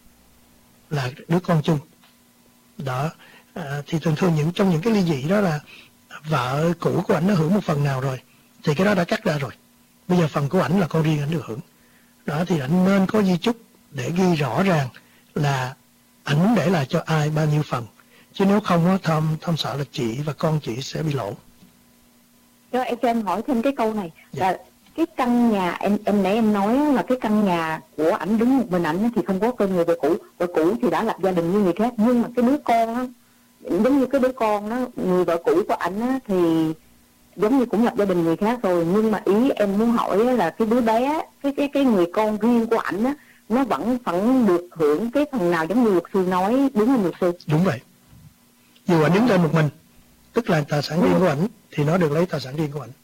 là đứa con chung. Đó, à, thì thường thường những trong những cái ly dị đó là vợ cũ của ảnh nó hưởng một phần nào rồi, thì cái đó đã cắt ra rồi. Bây giờ phần của ảnh là con riêng ảnh được hưởng. Đó, thì ảnh nên có di chúc để ghi rõ ràng là ảnh muốn để lại cho ai bao nhiêu phần. Chứ nếu không á, Thom, Thom sợ là chị và con chị sẽ bị lỗ. Cho em cho em hỏi thêm cái câu này, Dạ. là cái căn nhà em em nãy em nói là cái căn nhà của ảnh đứng một mình ảnh thì không có con người vợ cũ, vợ cũ thì đã lập gia đình như người khác, nhưng mà cái đứa con á, giống như cái đứa con đó, người vợ cũ của ảnh á, thì giống như cũng lập gia đình người khác rồi, nhưng mà ý em muốn hỏi là cái đứa bé, cái cái cái người con riêng của ảnh á, nó vẫn vẫn được hưởng cái phần nào giống như luật sư nói, đúng không luật sư? Đúng vậy. Dù ảnh đứng tên một mình, tức là tài sản riêng của ảnh, thì nó được lấy tài sản riêng của ảnh.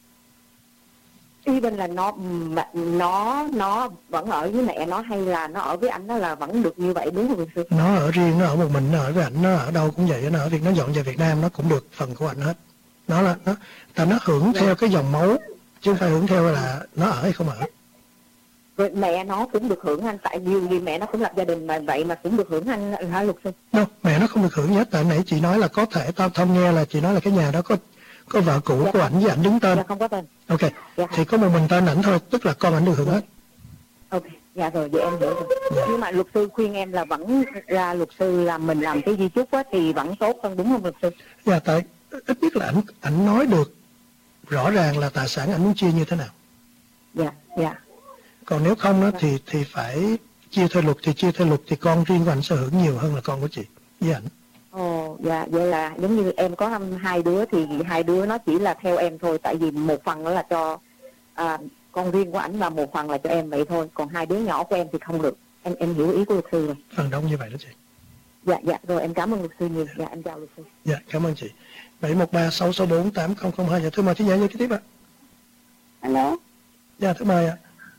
Y bên là nó nó nó vẫn ở với mẹ nó hay là nó ở với anh đó là vẫn được như vậy, đúng không luật sư? Nó ở riêng, nó ở một mình, nó ở với ảnh, nó ở đâu cũng vậy, nó ở Việt, nó dọn về Việt Nam nó cũng được phần của ảnh hết. Nó là nó, tại nó hưởng theo cái dòng máu chứ không phải hưởng theo là nó ở hay không ở. Rồi mẹ nó cũng được hưởng anh, tại vì vì mẹ nó cũng lập gia đình mà vậy mà cũng được hưởng anh hả luật sư? Đâu, mẹ nó không được hưởng hết. Tại nãy chị nói là có thể, tao Thông nghe là chị nói là cái nhà đó có có vợ cũ Dạ. của ảnh với ảnh đứng tên. Dạ không có tên. Ok, Dạ. thì có một mình tên ảnh thôi, tức là con ảnh được hưởng hết. Ok, dạ rồi, vậy em hiểu rồi. Dạ. Nhưng mà luật sư khuyên em là vẫn ra luật sư làm mình làm cái di chúc á thì vẫn tốt hơn, đúng không luật sư? Dạ, tại ít nhất là ảnh ảnh nói được rõ ràng là tài sản ảnh muốn chia như thế nào. Dạ, dạ. Còn nếu không đó, thì thì phải chia theo luật, thì chia theo luật thì con riêng của ảnh sẽ hưởng nhiều hơn là con của chị với ảnh. Ồ, dạ, vậy là giống như em có hai đứa thì hai đứa nó chỉ là theo em thôi, tại vì một phần đó là cho à, con riêng của ảnh và một phần là cho em vậy thôi, còn hai đứa nhỏ của em thì không được. Em em hiểu ý của luật sư rồi. Phần đông như vậy đó chị. Dạ, dạ, rồi em cảm ơn luật sư nhiều. Dạ, em chào luật sư. Dạ, cảm ơn chị. bảy một ba sáu sáu bốn tám không không hai. Dạ, thưa mời thính giả vô kế tiếp ạ. Alo. Dạ, thưa mời ạ.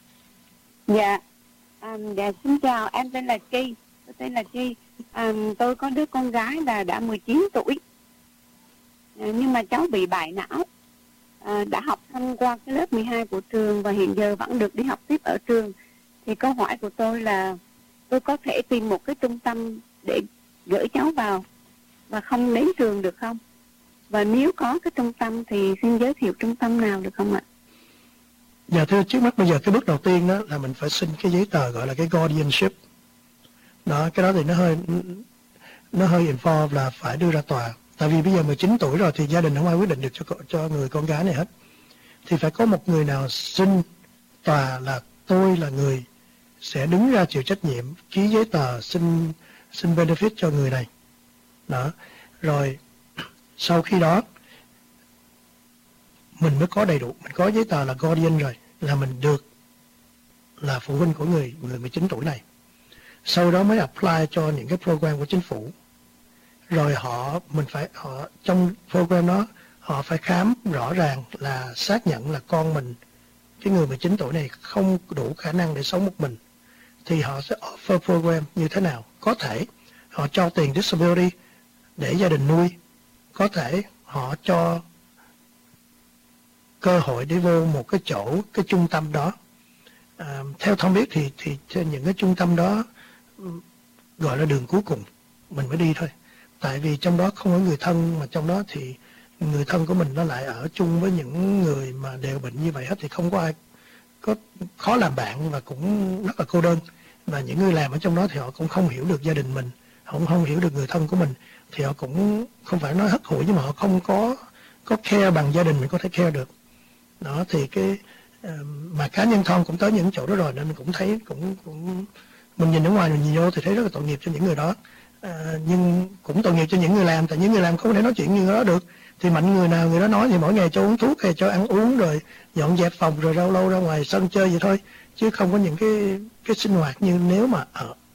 Dạ. À, dạ xin chào, em tên là Chi. Tôi tên là Chi. À, tôi có đứa con gái là đã mười chín tuổi. À, nhưng mà cháu bị bại não. À, đã học xong qua cái lớp mười hai của trường và hiện giờ vẫn được đi học tiếp ở trường. Thì câu hỏi của tôi là tôi có thể tìm một cái trung tâm để gửi cháu vào và không đến trường được không? Và nếu có cái trung tâm thì xin giới thiệu trung tâm nào được không ạ? Dạ, thưa, trước mắt bây giờ cái bước đầu tiên đó là mình phải xin cái giấy tờ gọi là cái guardianship. Đó, cái đó thì nó hơi nó hơi involve là phải đưa ra tòa. Tại vì bây giờ mười chín tuổi rồi thì gia đình không ai quyết định được cho cho người con gái này hết. Thì phải có một người nào xin tòa là tôi là người sẽ đứng ra chịu trách nhiệm, ký giấy tờ xin xin benefit cho người này. Đó. Rồi sau khi đó mình mới có đầy đủ, mình có giấy tờ là guardian rồi, là mình được là phụ huynh của người người mười chín tuổi này. Sau đó mới apply cho những cái program của chính phủ. Rồi họ mình phải họ trong program đó họ phải khám rõ ràng là xác nhận là con mình, cái người mười chín tuổi này không đủ khả năng để sống một mình, thì họ sẽ offer program như thế nào. Có thể họ cho tiền disability để gia đình nuôi, có thể họ cho cơ hội để vô một cái chỗ, cái trung tâm đó. À, theo Thông biết thì thì những cái trung tâm đó gọi là đường cuối cùng mình mới đi thôi. Tại vì trong đó không có người thân, mà trong đó thì người thân của mình nó lại ở chung với những người mà đều bệnh như vậy hết, thì không có ai, có khó làm bạn và cũng rất là cô đơn. Và những người làm ở trong đó thì họ cũng không hiểu được gia đình mình, họ cũng không hiểu được người thân của mình, thì họ cũng không phải nói hất hủi, nhưng mà họ không có có care bằng gia đình mình có thể care được. Đó thì cái mà cá nhân Thon cũng tới những chỗ đó rồi nên mình cũng thấy cũng cũng mình nhìn ở ngoài mình nhìn vô thì thấy rất là tội nghiệp cho những người đó. À, nhưng cũng tội nghiệp cho những người làm, tại những người làm không thể nói chuyện như đó được, thì mạnh người nào người đó nói, thì mỗi ngày cho uống thuốc hay cho ăn uống rồi dọn dẹp phòng rồi lâu lâu ra ngoài sân chơi vậy thôi, chứ không có những cái cái sinh hoạt như nếu mà ở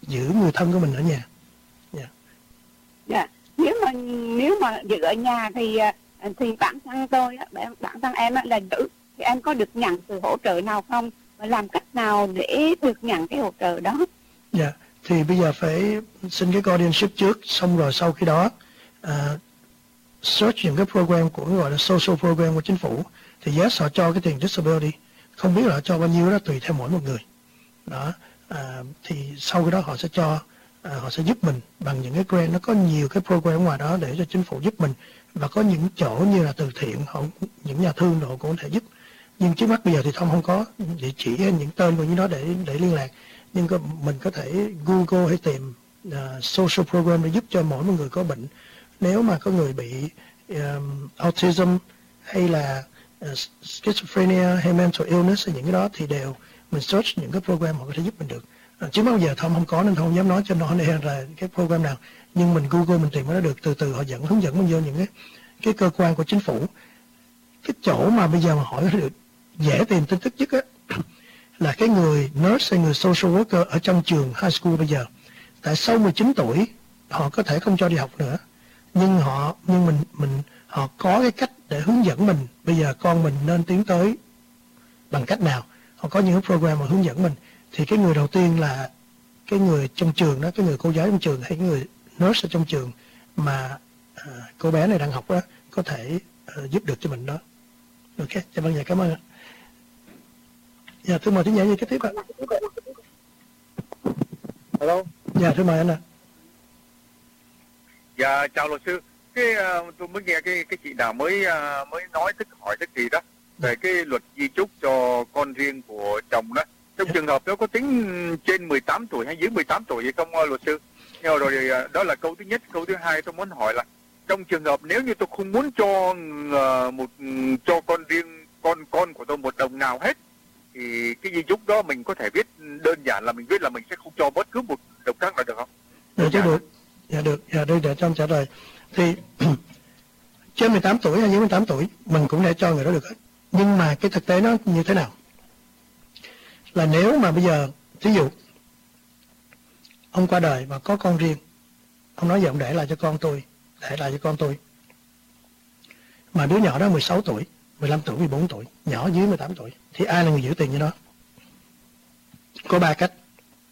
giữ người thân của mình ở nhà. Dạ. Dạ. Nếu mà nếu mà giữ ở nhà thì thì bản thân tôi bản, bản thân em là giữ thì em có được nhận sự hỗ trợ nào không, và làm cách nào để được nhận cái hỗ trợ đó? Dạ, thì bây giờ phải xin cái guardianship trước, xong rồi sau khi đó uh, search những cái program của gọi là social program của chính phủ, thì yes họ cho cái tiền disability, không biết là họ cho bao nhiêu đó tùy theo mỗi một người đó. À, thì sau cái đó họ sẽ cho à, họ sẽ giúp mình bằng những cái grant. Nó có nhiều cái program ở ngoài đó để cho chính phủ giúp mình, và có những chỗ như là từ thiện, họ những nhà thương họ cũng có thể giúp. Nhưng trước mắt bây giờ thì Thông không có địa chỉ hay những tên của những đó để để liên lạc, nhưng có, mình có thể Google hay tìm uh, social program để giúp cho mỗi một người có bệnh. Nếu mà có người bị um, autism hay là uh, schizophrenia hay mental illness hay những cái đó thì đều mình search những cái program họ có thể giúp mình được. À, trước mắt bây giờ Thông không có nên Thông không dám nói cho nó đây là cái program nào, nhưng mình Google mình tìm nó được, từ từ họ dẫn hướng dẫn mình vô những cái cái cơ quan của chính phủ. Cái chỗ mà bây giờ mà hỏi được dễ tìm tin tức nhất á là cái người nurse hay người social worker ở trong trường high school bây giờ. Tại sau mười chín tuổi họ có thể không cho đi học nữa, nhưng họ nhưng mình mình họ có cái cách để hướng dẫn mình bây giờ con mình nên tiến tới bằng cách nào. Họ có những cái program mà hướng dẫn mình. Thì cái người đầu tiên là cái người trong trường đó, cái người cô giáo trong trường hay cái người nurse ở trong trường mà à, cô bé này đang học đó có thể uh, giúp được cho mình đó. Ok, dạ vâng, dạ cảm ơn ạ. Dạ thưa mời thính giả gì kế tiếp ạ. Hello. Dạ thưa mời anh ạ. Dạ chào luật sư. Cái uh, tôi mới nghe cái cái chị nào mới uh, mới nói tức hỏi tức gì đó về cái luật di chúc cho con riêng của chồng đó. Trong trường hợp đó có tính trên mười tám tuổi hay dưới mười tám tuổi gì không luật sư? Nhưng rồi đó là câu thứ nhất. Câu thứ hai tôi muốn hỏi là trong trường hợp nếu như tôi không muốn cho uh, một cho con riêng con con của tôi một đồng nào hết, thì cái di chúc đó mình có thể viết đơn giản là mình viết là mình sẽ không cho bất cứ một đồng khác nào được không? Dạ chứ được. Dạ được. Dạ đây để cho ông trả lời. Thì trên mười tám tuổi hay dưới mười tám tuổi mình cũng để cho người đó được hết. Nhưng mà cái thực tế nó như thế nào? Là nếu mà bây giờ ví dụ ông qua đời và có con riêng, ông nói giờ ông để lại cho con tôi, để lại cho con tôi, mà đứa nhỏ đó mười sáu tuổi, mười lăm tuổi, mười bốn tuổi, nhỏ dưới mười tám tuổi, thì ai là người giữ tiền cho nó? Có ba cách.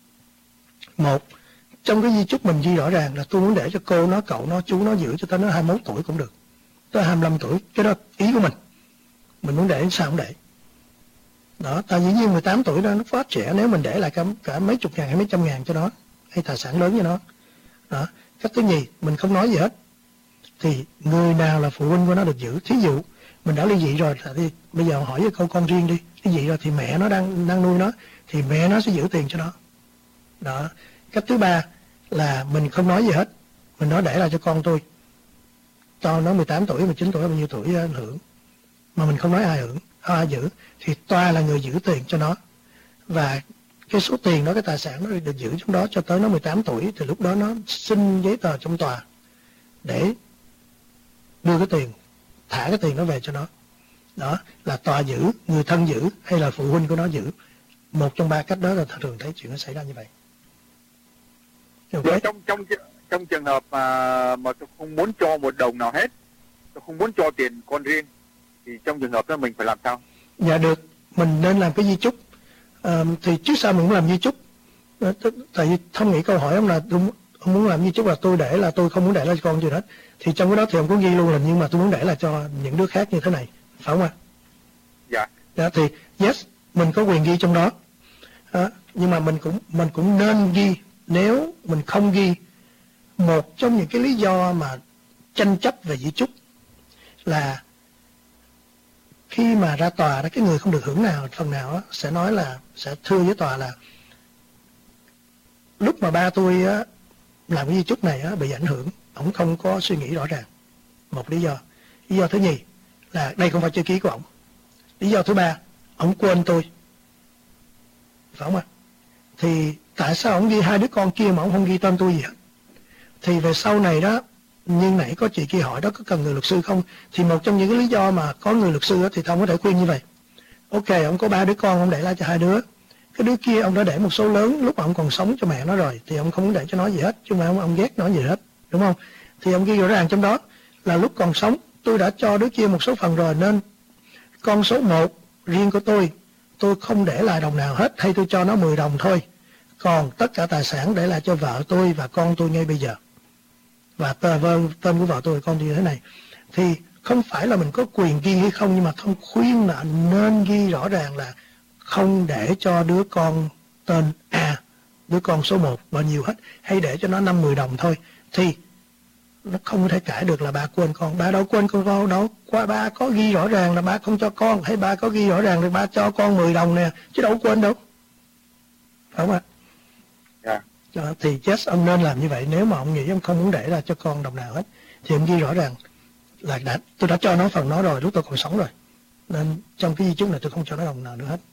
Một, trong cái di chúc mình ghi rõ ràng là tôi muốn để cho cô nó, cậu nó, chú nó giữ cho tới nó hai mươi mốt tuổi cũng được, tới hai mươi lăm tuổi, cái đó ý của mình. Mình muốn để sao không để. Đó, tại dĩ nhiên mười tám tuổi đó nó quá trẻ, nếu mình để lại cả, cả mấy chục ngàn hay mấy trăm ngàn cho nó, hay tài sản lớn cho nó. Đó. Cách thứ nhì, mình không nói gì hết, thì người nào là phụ huynh của nó được giữ. Thí dụ mình đã ly dị rồi thì bây giờ hỏi với câu con riêng đi, ly dị rồi thì mẹ nó đang đang nuôi nó, thì mẹ nó sẽ giữ tiền cho nó. Đó. Cách thứ ba là mình không nói gì hết, mình nói để lại cho con tôi, cho nó mười tám tuổi, mười chín tuổi, bao nhiêu tuổi ảnh hưởng, mà mình không nói ai hưởng, ai giữ, thì tòa là người giữ tiền cho nó. Và cái số tiền đó, cái tài sản nó được giữ trong đó cho tới nó mười tám tuổi, thì lúc đó nó xin giấy tờ trong tòa để đưa cái tiền, thả cái tiền đó về cho nó. Đó là tòa giữ, người thân giữ hay là phụ huynh của nó giữ. Một trong ba cách đó là thường thấy chuyện nó xảy ra như vậy. Okay. Trong trong trong trường hợp mà mà tôi không muốn cho một đồng nào hết, tôi không muốn cho tiền con riêng, thì trong trường hợp đó mình phải làm sao? Dạ được, mình nên làm cái di chúc. À, thì trước sau mình cũng làm di chúc. À, tại vì Thông nghĩ câu hỏi ông là ông, ông muốn làm di chúc là tôi để là tôi không muốn để lại cho con gì hết. Thì trong cái đó thì ông có ghi luôn là nhưng mà tôi muốn để lại cho những đứa khác như thế này, phải không ạ? Dạ. Dạ thì yes, mình có quyền ghi trong đó. À, nhưng mà mình cũng mình cũng nên ghi. Nếu mình không ghi, một trong những cái lý do mà tranh chấp về di chúc là khi mà ra tòa đó, cái người không được hưởng nào phần nào đó, sẽ nói là sẽ thưa với tòa là lúc mà ba tôi á, làm cái di chúc này á, bị ảnh hưởng, ổng không có suy nghĩ rõ ràng. Một lý do. Lý do thứ nhì là đây không phải chữ ký của ổng. Lý do thứ ba, ổng quên tôi, phải không ạ? Thì tại sao ổng ghi hai đứa con kia mà ổng không ghi tên tôi gì hết? Thì về sau này đó, như nãy có chị kia hỏi đó, có cần người luật sư không? Thì một trong những cái lý do mà có người luật sư đó, thì Thông có thể khuyên như vậy. Ok, ông có ba đứa con, ông để lại cho hai đứa. cái đứa kia ông đã để một số lớn lúc mà ông còn sống cho mẹ nó rồi, thì ông không muốn để cho nó gì hết, chứ mà ông, ông ghét nó gì hết, đúng không? Thì ông ghi rõ ràng trong đó là lúc còn sống tôi đã cho đứa kia một số phần rồi, nên con số một riêng của tôi, tôi không để lại đồng nào hết, hay tôi cho nó mười đồng thôi. Còn tất cả tài sản để lại cho vợ tôi và con tôi ngay bây giờ. Và tên, tên của vợ tôi và con tôi như thế này. Thì không phải là mình có quyền ghi hay không, nhưng mà thông khuyên là nên ghi rõ ràng là không để cho đứa con tên A, đứa con số một bao nhiêu hết, hay để cho nó năm mười đồng thôi. Thì nó không thể cãi được là ba quên con. Ba đâu quên con con đâu. Qua ba có ghi rõ ràng là ba không cho con, hay ba có ghi rõ ràng là ba cho con mười đồng nè, chứ đâu quên đâu. Phải không ạ? Yeah. Đó, thì yes, ông nên làm như vậy. Nếu mà ông nghĩ ông không muốn để ra cho con đồng nào hết, thì ông ghi rõ ràng là đã, tôi đã cho nó phần nó rồi lúc tôi còn sống rồi, nên trong cái di chúc này tôi không cho nó đồng nào nữa hết.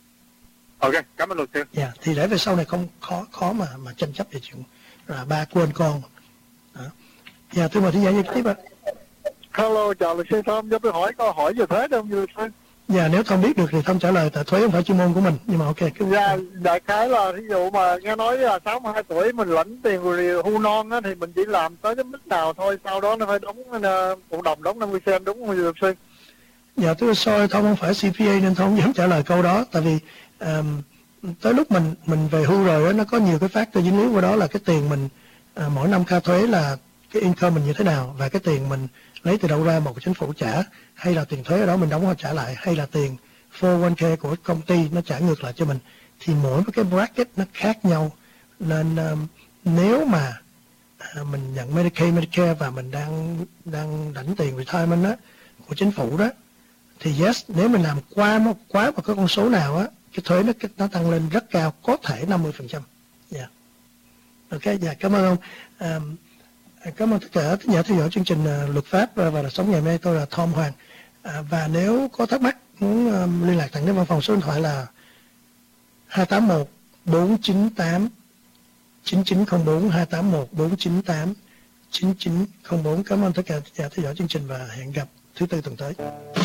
Ok, cảm ơn luật sư. Dạ, thì để về sau này không khó khó mà mà tranh chấp về chuyện là ba quên con. Đó. Dạ, tôi mời thí giải dịch tiếp ạ. Hello, chào luật sư Thơm, cho tôi hỏi câu hỏi về thuế được không luật sư? Dạ, nếu không biết được thì không trả lời, tại thuế không phải chuyên môn của mình, nhưng mà ok. Cứ... Dạ, đại khái là ví dụ mà nghe nói là sáu mươi hai tuổi mình lãnh tiền rồi hưu non á, thì mình chỉ làm tới cái mức nào thôi, sau đó nó phải đóng cộng đồng đóng năm mươi cent, đúng không luật sư? Dạ, tôi sorry, Thông không phải xê pê a nên Thông không dám trả lời câu đó, tại vì um, tới lúc mình mình về hưu rồi đó, nó có nhiều cái factor dính líu vào đó, là cái tiền mình uh, mỗi năm khai thuế là cái income mình như thế nào, và cái tiền mình lấy từ đâu ra, một chính phủ trả, hay là tiền thuế ở đó mình đóng họ trả lại, hay là tiền four oh one k của công ty nó trả ngược lại cho mình, thì mỗi cái bracket nó khác nhau. Nên um, nếu mà uh, mình nhận Medicaid, Medicare và mình đang đang lãnh tiền retirement đó, của chính phủ đó, thì yes, nếu mình làm quá một quá một cái con số nào á, cái thuế nó nó tăng lên rất cao, có thể năm mươi phần trăm. Dạ. Ok, dạ, cảm ơn ông. Um, Cảm ơn tất cả các nhà theo dõi chương trình uh, luật pháp và, và đời sống ngày hôm nay. Tôi là Tom Hoàng. À, và nếu có thắc mắc muốn um, liên lạc thẳng đến văn phòng, số điện thoại là hai tám một bốn chín tám chín chín không bốn, hai tám một bốn chín tám chín chín không bốn. Cảm ơn tất cả nhà theo dõi chương trình và hẹn gặp thứ tư tuần tới.